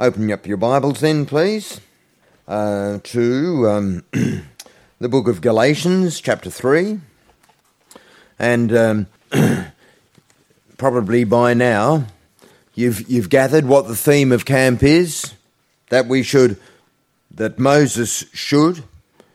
Open up your Bibles then, please, to the book of Galatians, chapter 3. And probably by now you've gathered what the theme of camp is, that Moses should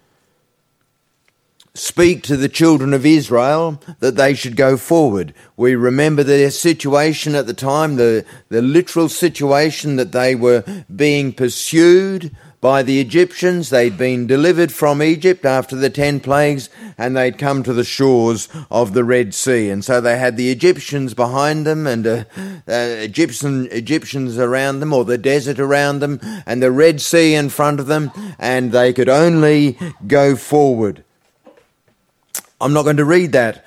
speak to the children of Israel that they should go forward. We remember their situation at the time, the literal situation that they were being pursued by the Egyptians. They'd been delivered from Egypt after the 10 plagues, and they'd come to the shores of the Red Sea. And so they had the Egyptians behind them and Egyptians around them, or the desert around them, and the Red Sea in front of them, and they could only go forward. I'm not going to read those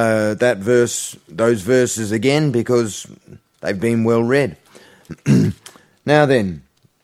verses again, because they've been well read. Now then,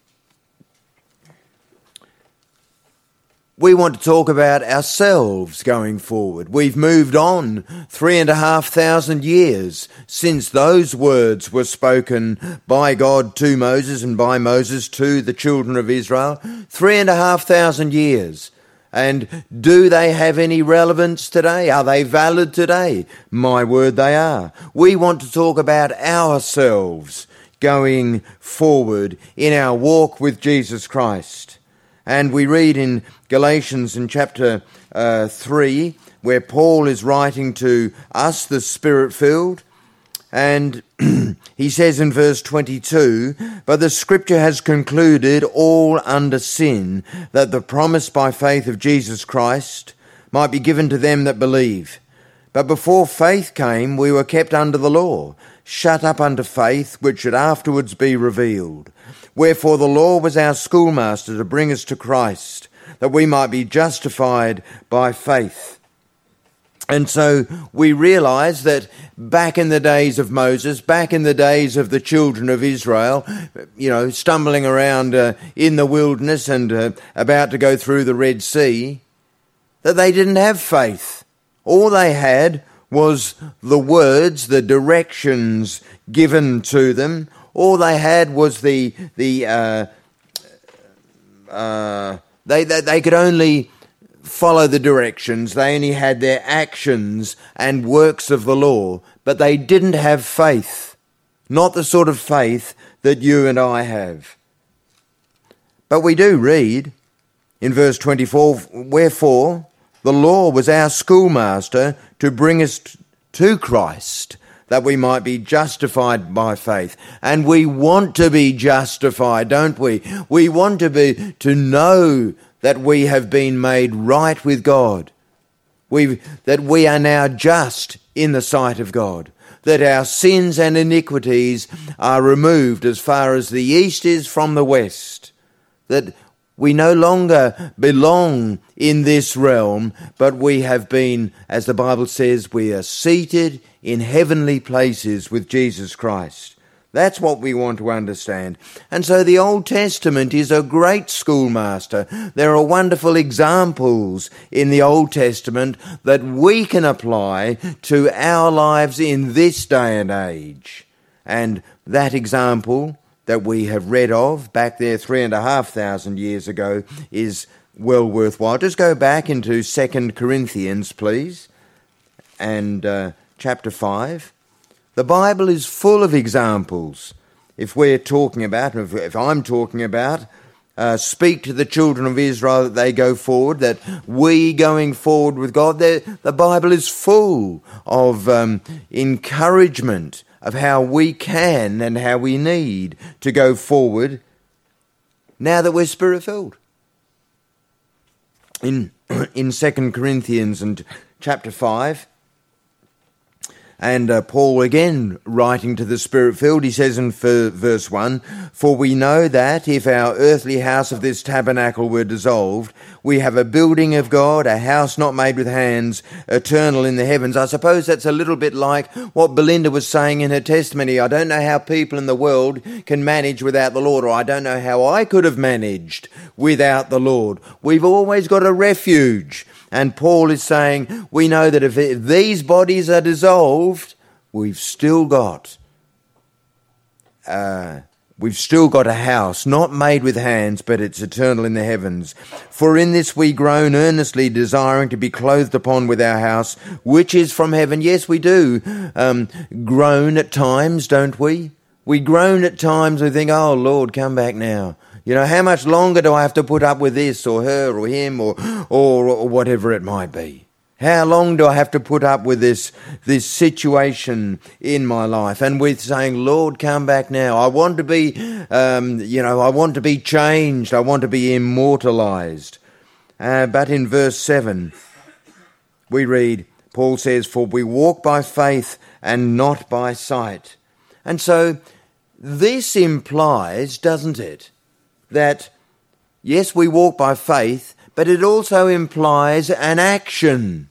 we want to talk about ourselves going forward. We've moved on 3,500 years since those words were spoken by God to Moses and by Moses to the children of Israel. 3,500 years. And do they have any relevance today? Are they valid today? My word, they are. We want to talk about ourselves going forward in our walk with Jesus Christ. And we read in Galatians in chapter 3, where Paul is writing to us, the Spirit-filled, and he says in verse 22, "But the Scripture has concluded all under sin, that the promise by faith of Jesus Christ might be given to them that believe. But before faith came, we were kept under the law, shut up unto faith, which should afterwards be revealed. Wherefore the law was our schoolmaster to bring us to Christ, that we might be justified by faith." And so we realize that back in the days of Moses, back in the days of the children of Israel, stumbling around in the wilderness and about to go through the Red Sea, that they didn't have faith. All they had was the words, the directions given to them. All they had was they could only follow the directions. They only had their actions and works of the law, but they didn't have faith, not the sort of faith that you and I have. But we do read in verse 24, "Wherefore the law was our schoolmaster to bring us to Christ, that we might be justified by faith." And we want to be justified, don't we? We want to know that we have been made right with God, that we are now just in the sight of God, that our sins and iniquities are removed as far as the east is from the west, that we no longer belong in this realm, but we have been, as the Bible says, we are seated in heavenly places with Jesus Christ. That's what we want to understand. And so the Old Testament is a great schoolmaster. There are wonderful examples in the Old Testament that we can apply to our lives in this day and age. And that example that we have read of back there 3,500 years ago is well worthwhile. Just go back into 2 Corinthians, please, and chapter 5. The Bible is full of examples. If I'm talking about, speak to the children of Israel that they go forward, that we going forward with God, the Bible is full of encouragement of how we can and how we need to go forward now that we're Spirit-filled. In 2 Corinthians and chapter 5, and Paul again writing to the Spirit-filled, he says in verse 1, "For we know that if our earthly house of this tabernacle were dissolved, we have a building of God, a house not made with hands, eternal in the heavens." I suppose that's a little bit like what Belinda was saying in her testimony. I don't know how people in the world can manage without the Lord, or I don't know how I could have managed without the Lord. We've always got a refuge. And Paul is saying, we know that if these bodies are dissolved, we've still got we've still got a house, not made with hands, but it's eternal in the heavens. For in this we groan, earnestly desiring to be clothed upon with our house, which is from heaven. Yes, we do groan at times, don't we? We groan at times. We think, oh, Lord, come back now. You know, how much longer do I have to put up with this or her or him or whatever it might be? How long do I have to put up with this situation in my life? And we're saying, Lord, come back now. I want to be, I want to be changed. I want to be immortalized. But in verse 7, we read, Paul says, for we walk by faith and not by sight. And so this implies, doesn't it, that yes, we walk by faith, but it also implies an action.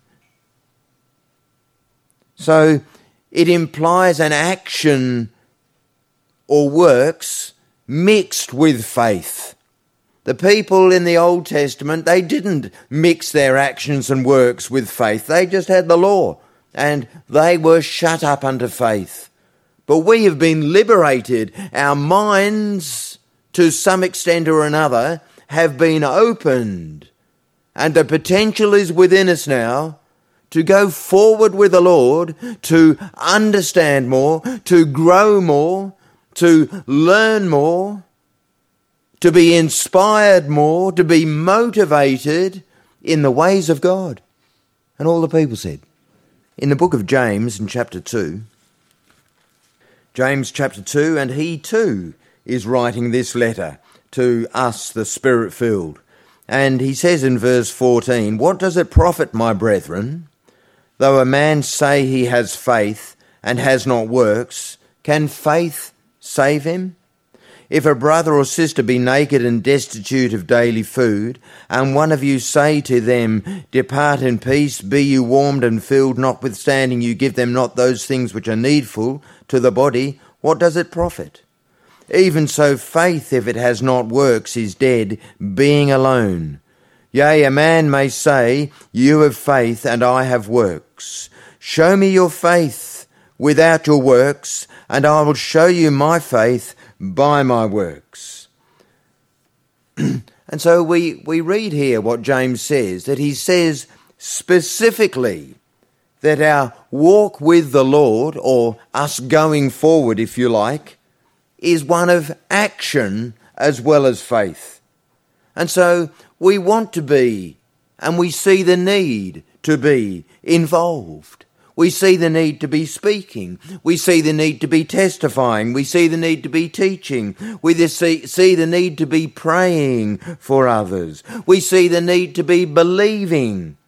So it implies an action or works mixed with faith. The people in the Old Testament, they didn't mix their actions and works with faith. They just had the law, and they were shut up unto faith. But we have been liberated. Our minds, to some extent or another, have been opened. And the potential is within us now to go forward with the Lord, to understand more, to grow more, to learn more, to be inspired more, to be motivated in the ways of God. And all the people said. In the book of James, in chapter 2, James chapter 2, and he too is writing this letter to us, the Spirit-filled. And he says in verse 14, what does it profit, my brethren, though a man say he has faith and has not works? Can faith save him? If a brother or sister be naked and destitute of daily food, and one of you say to them, depart in peace, be you warmed and filled, notwithstanding you give them not those things which are needful to the body, what does it profit? Even so faith, if it has not works, is dead, being alone. Yea, a man may say, you have faith and I have works. Show me your faith without your works, and I will show you my faith by my works. And so we read here what James says, that he says specifically that our walk with the Lord, or us going forward, if you like, is one of action as well as faith. And so we want to be, and we see the need to be involved. We see the need to be speaking. We see the need to be testifying. We see the need to be teaching. We see the need to be praying for others. We see the need to be believing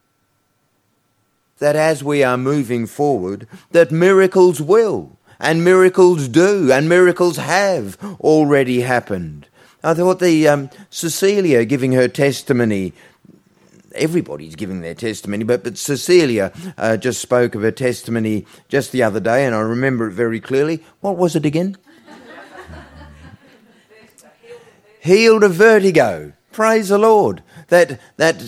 that as we are moving forward, that miracles will, and miracles do, and miracles have already happened. I thought the Cecilia giving her testimony, everybody's giving their testimony, but Cecilia just spoke of her testimony just the other day, and I remember it very clearly. What was it again? Healed of vertigo. Praise the Lord. That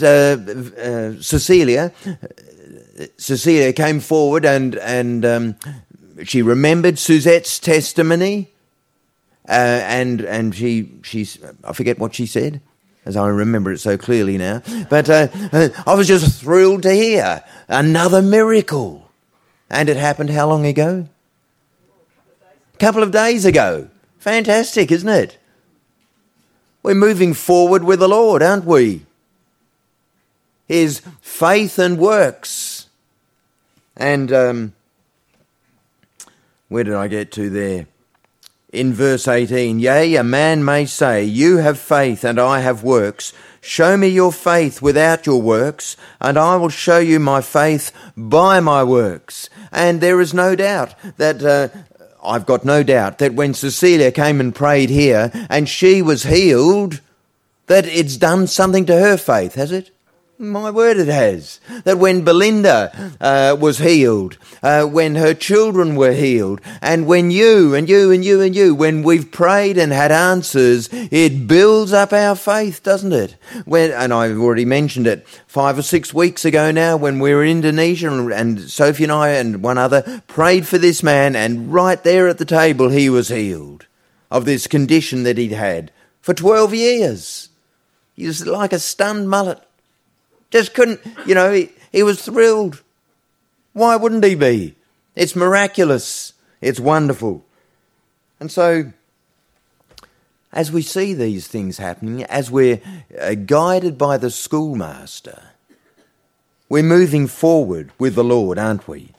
Cecilia came forward and she remembered Suzette's testimony, and she I forget what she said, as I remember it so clearly now. But I was just thrilled to hear another miracle. And it happened how long ago? A couple of days ago. Fantastic, isn't it? We're moving forward with the Lord, aren't we? His faith and works. And where did I get to there? In verse 18, yea, a man may say, you have faith and I have works. Show me your faith without your works, and I will show you my faith by my works. And there is no doubt that, I've got no doubt that when Cecilia came and prayed here and she was healed, that it's done something to her faith, has it? My word, it has. That when Belinda was healed, when her children were healed, and when you, when we've prayed and had answers, it builds up our faith, doesn't it? And I've already mentioned it 5 or 6 weeks ago now, when we were in Indonesia, and Sophie and I and one other prayed for this man, and right there at the table he was healed. of this condition that he'd had for 12 years. He was like a stunned mullet. Just couldn't, he was thrilled. Why wouldn't he be? It's miraculous. It's wonderful. And so, as we see these things happening, as we're guided by the schoolmaster, we're moving forward with the Lord, aren't we?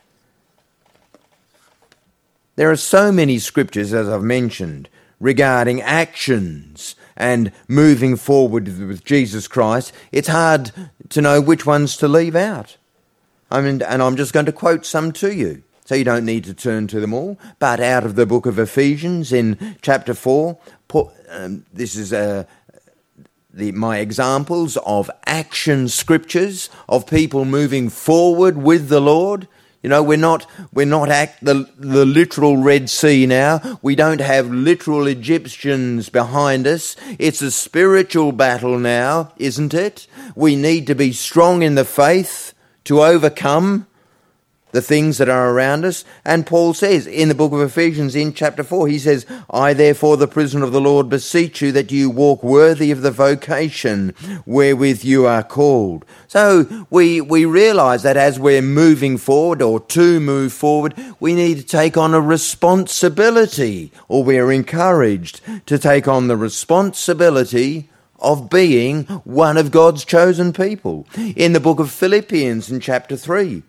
There are so many scriptures, as I've mentioned, regarding actions and moving forward with Jesus Christ. It's hard to know which ones to leave out. And I'm just going to quote some to you, so you don't need to turn to them all. But out of the book of Ephesians in chapter 4, this is my examples of action scriptures of people moving forward with the Lord. We're not at the literal Red Sea now. We don't have literal Egyptians behind us. It's a spiritual battle now, isn't it? We need to be strong in the faith to overcome the things that are around us. And Paul says in the book of Ephesians in chapter 4, he says, I therefore, the prisoner of the Lord, beseech you that you walk worthy of the vocation wherewith you are called. So we realise that as we're moving forward, or to move forward, we need to take on a responsibility, or we are encouraged to take on the responsibility of being one of God's chosen people. In the book of Philippians in chapter 3,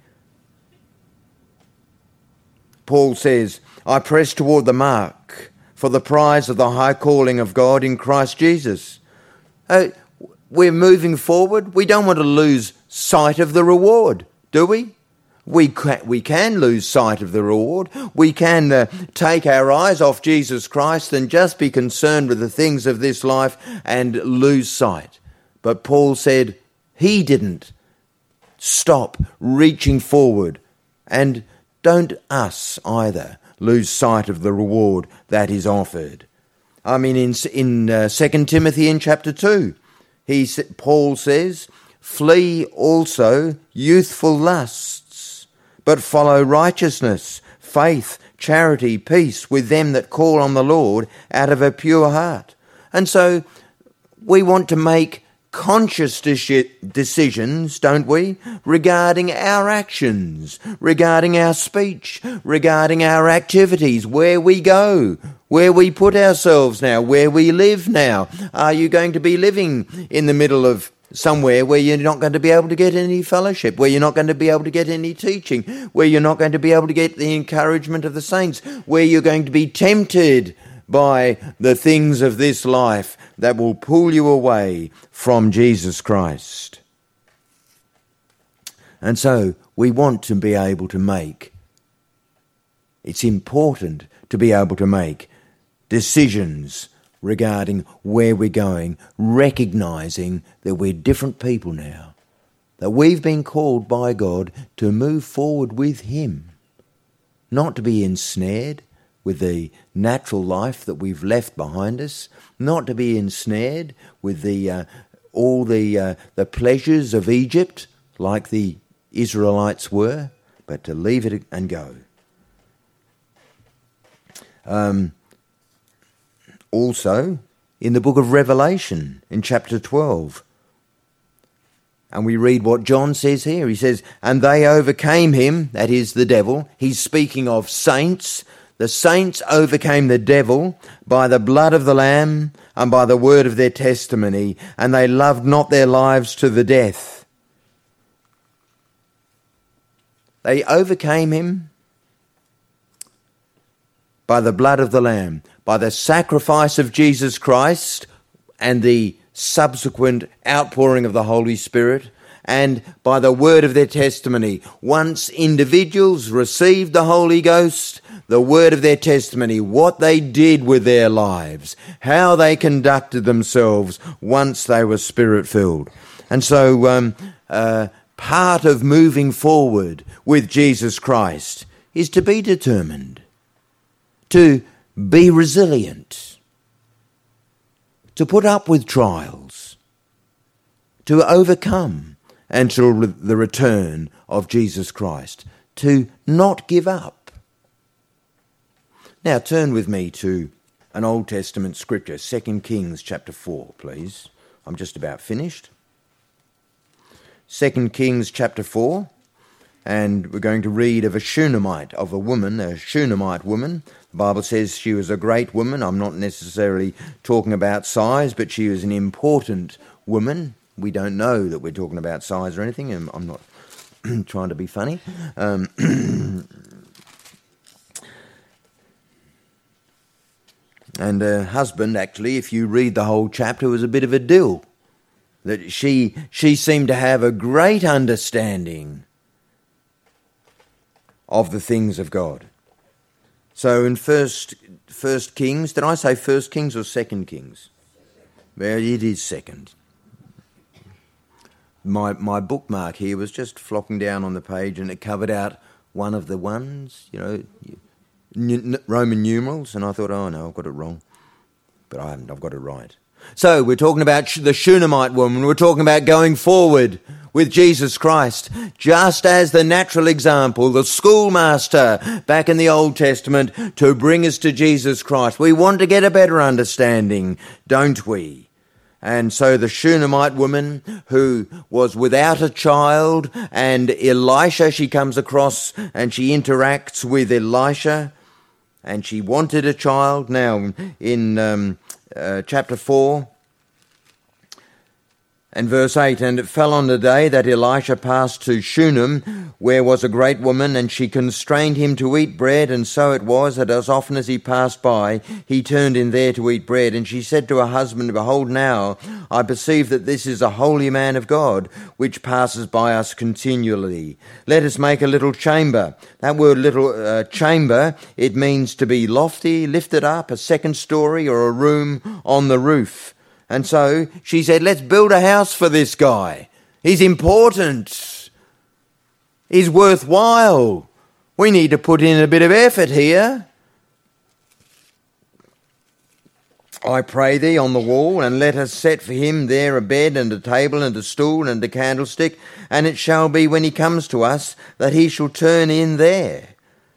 Paul says, I press toward the mark for the prize of the high calling of God in Christ Jesus. We're moving forward. We don't want to lose sight of the reward, do we? We can lose sight of the reward. We can take our eyes off Jesus Christ and just be concerned with the things of this life and lose sight. But Paul said he didn't stop reaching forward, and don't us either lose sight of the reward that is offered. I mean, in 2 Timothy in chapter 2, Paul says, flee also youthful lusts, but follow righteousness, faith, charity, peace with them that call on the Lord out of a pure heart. And so we want to make conscious decisions, don't we, regarding our actions, regarding our speech, regarding our activities, where we go, where we put ourselves now, where we live now. Are you going to be living in the middle of somewhere where you're not going to be able to get any fellowship, where you're not going to be able to get any teaching, where you're not going to be able to get the encouragement of the saints, where you're going to be tempted by the things of this life that will pull you away from Jesus Christ? And so we want to be able to make, it's important to be able to make decisions regarding where we're going, recognising that we're different people now, that we've been called by God to move forward with Him, not to be ensnared with the natural life that we've left behind us, not to be ensnared with all the pleasures of Egypt like the Israelites were, but to leave it and go. Also, in the book of Revelation, in chapter 12, and we read what John says here. He says, and they overcame him, that is the devil. He's speaking of saints. The saints overcame the devil by the blood of the Lamb and by the word of their testimony, and they loved not their lives to the death. They overcame him by the blood of the Lamb, by the sacrifice of Jesus Christ and the subsequent outpouring of the Holy Spirit, and by the word of their testimony. Once individuals received the Holy Ghost, the word of their testimony, what they did with their lives, how they conducted themselves once they were Spirit-filled. And so part of moving forward with Jesus Christ is to be determined, to be resilient, to put up with trials, to overcome until the return of Jesus Christ, to not give up. Now turn with me to an Old Testament scripture, 2 Kings chapter 4, please. I'm just about finished. 2 Kings chapter 4, and we're going to read of a Shunammite, of a woman, a Shunammite woman. The Bible says she was a great woman. I'm not necessarily talking about size, but she was an important woman. We don't know that we're talking about size or anything, and I'm not trying to be funny. And her husband, actually, if you read the whole chapter, was a bit of a dill. That she seemed to have a great understanding of the things of God. So in First Kings, did I say First Kings or Second Kings? Well, it is second. My bookmark here was just flocking down on the page, and it covered out one of the ones, Roman numerals, and I thought, oh no, I've got it wrong. But I haven't, I've got it right. So we're talking about the Shunammite woman. We're talking about going forward with Jesus Christ, just as the natural example, the schoolmaster back in the Old Testament to bring us to Jesus Christ. We want to get a better understanding, don't we? And so the Shunammite woman who was without a child, and Elisha, she comes across and she interacts with Elisha, and she wanted a child. Now, in chapter 4 and verse 8, and it fell on the day that Elisha passed to Shunem, where was a great woman, and she constrained him to eat bread, and so it was that as often as he passed by, he turned in there to eat bread. And she said to her husband, Behold now, I perceive that this is a holy man of God, which passes by us continually. Let us make a little chamber. That word little chamber, it means to be lofty, lifted up, a second story, or a room on the roof. And so she said, let's build a house for this guy. He's important. He's worthwhile. We need to put in a bit of effort here. I pray thee on the wall, and let us set for him there a bed and a table and a stool and a candlestick, and it shall be when he comes to us that he shall turn in there.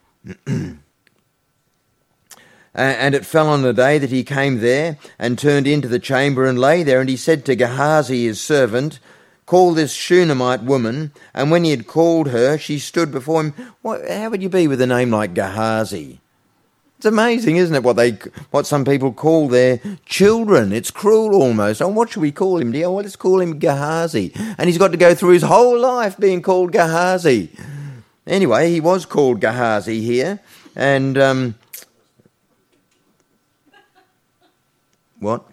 And it fell on the day that he came there and turned into the chamber and lay there. And he said to Gehazi, his servant, Call this Shunammite woman. And when he had called her, she stood before him. How would you be with a name like Gehazi? It's amazing, isn't it, what some people call their children? It's cruel almost. Oh, what should we call him, dear? Well, let's call him Gehazi. And he's got to go through his whole life being called Gehazi. Anyway, he was called Gehazi here. And what?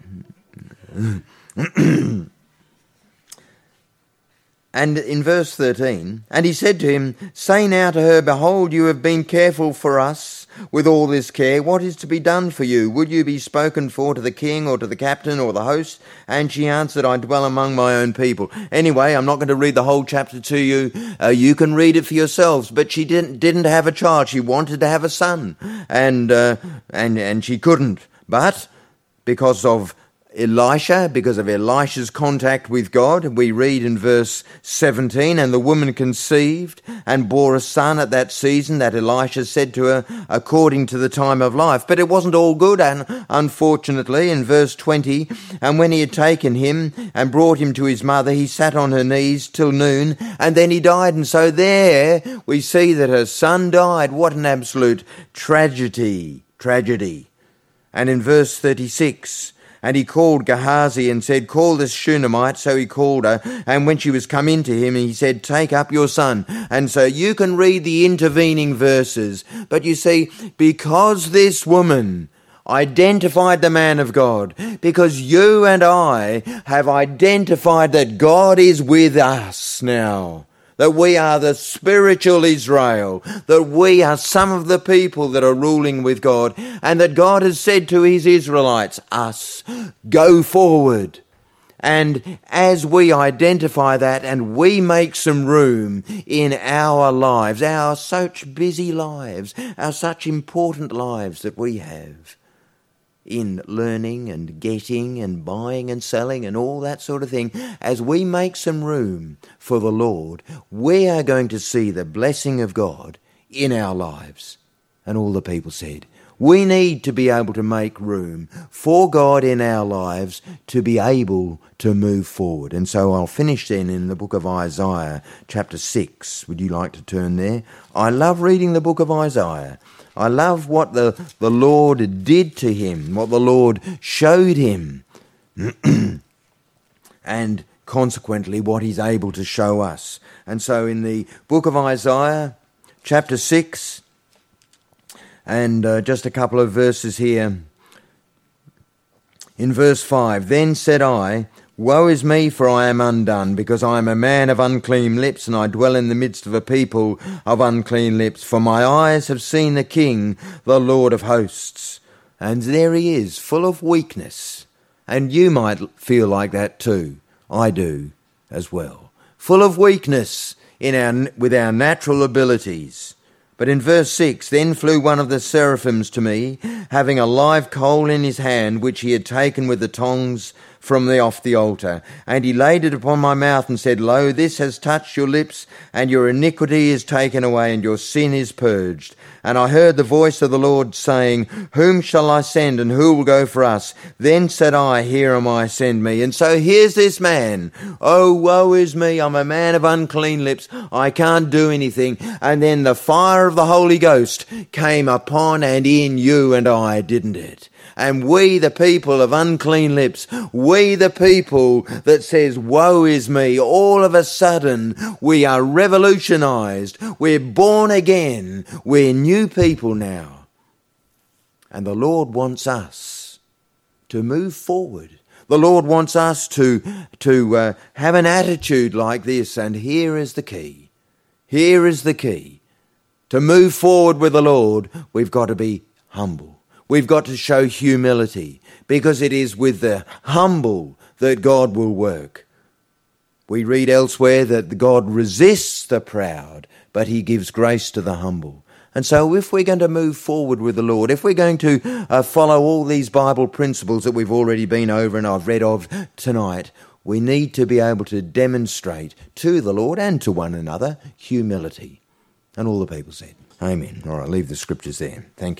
And in verse 13, and he said to him, Say now to her, Behold, you have been careful for us with all this care. What is to be done for you? Would you be spoken for to the king or to the captain or the host? And she answered, I dwell among my own people. Anyway, I'm not going to read the whole chapter to you. You can read it for yourselves. But she didn't have a child. She wanted to have a son, and she couldn't. But because of Elisha's contact with God, we read in verse 17, and the woman conceived and bore a son at that season that Elisha said to her, according to the time of life. But it wasn't all good, and unfortunately, in verse 20, and when he had taken him and brought him to his mother, he sat on her knees till noon, and then he died. And so there we see that her son died. What an absolute tragedy. And in verse 36, and he called Gehazi and said, Call this Shunammite. So he called her. And when she was come in to him, he said, Take up your son. And so you can read the intervening verses. But you see, because this woman identified the man of God, because you and I have identified that God is with us now, that we are the spiritual Israel, that we are some of the people that are ruling with God, and that God has said to his Israelites, us, go forward. And as we identify that and we make some room in our lives, our such busy lives, our such important lives that we have, in learning and getting and buying and selling and all that sort of thing, as we make some room for the Lord, we are going to see the blessing of God in our lives. And all the people said, We need to be able to make room for God in our lives to be able to move forward. And so I'll finish then in the book of Isaiah, chapter 6. Would you like to turn there? I love reading the book of Isaiah. I love what the Lord did to him, what the Lord showed him, and consequently what he's able to show us. And so in the book of Isaiah, chapter 6, and just a couple of verses here. In verse 5, "Then said I, Woe is me, for I am undone, because I am a man of unclean lips, and I dwell in the midst of a people of unclean lips. For my eyes have seen the King, the Lord of hosts." And there he is, full of weakness. And you might feel like that too. I do as well. Full of weakness with our natural abilities. But in verse 6, "Then flew one of the seraphims to me, having a live coal in his hand, which he had taken with the tongs from off the altar. And he laid it upon my mouth and said, Lo, this has touched your lips, and your iniquity is taken away, and your sin is purged. And I heard the voice of the Lord saying, Whom shall I send, and who will go for us? Then said I, Here am I, send me." And so here's this man. "Oh, woe is me, I'm a man of unclean lips, I can't do anything." And then the fire of the Holy Ghost came upon and in you and I, didn't it? And we, the people of unclean lips, we, the people that says, "Woe is me," all of a sudden we are revolutionized. We're born again. We're new people now. And the Lord wants us to move forward. The Lord wants us to have an attitude like this. And here is the key. Here is the key. To move forward with the Lord, we've got to be humble. We've got to show humility, because it is with the humble that God will work. We read elsewhere that God resists the proud, but he gives grace to the humble. And so if we're going to move forward with the Lord, if we're going to follow all these Bible principles that we've already been over and I've read of tonight, we need to be able to demonstrate to the Lord and to one another humility. And all the people said, Amen. All right, leave the scriptures there. Thank you.